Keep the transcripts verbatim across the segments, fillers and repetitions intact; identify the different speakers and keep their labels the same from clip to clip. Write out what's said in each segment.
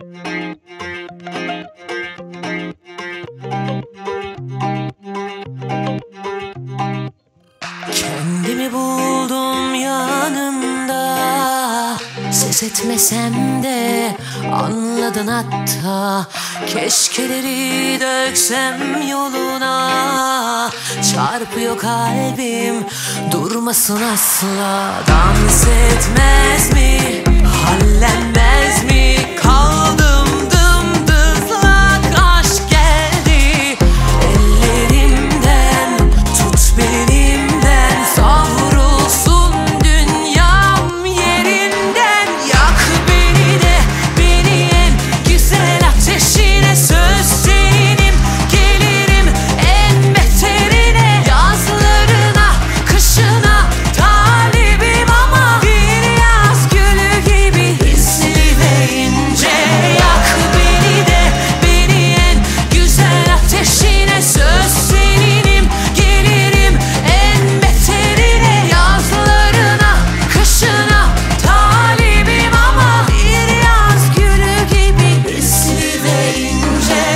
Speaker 1: Kendimi buldum yanımda, ses etmesem de anladın hatta. Keşkeleri döksem yoluna, çarpıyor kalbim durmasın asla. Dans etmez mi, hallenmez mi, kaldım dımdızlak. Aşk geldi ellerimden, tut belimden, savrulsun dünyam yerinden. Yak beni de beni en güzel ateşine, söz seninim gelirim en beterine. Yazlarına kışına talibim ama bir yaz gülü gibi hisli ve ince. Yak beni de beni en güzel ateşine, söz seninim gelirim en beterine. Yazlarına kışına talibim ama bir yaz gülü gibi hisli ve ince.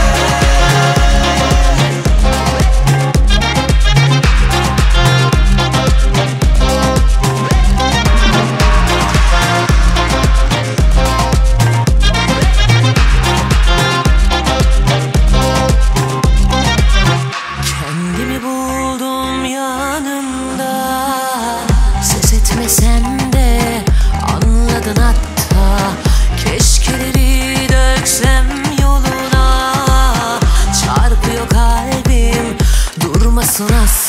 Speaker 1: Kendimi buldum yanımda, ses etmesem de anladın hatta. Keşkeleri döksem yoluna, çarpıyor kalbim durmasın asla.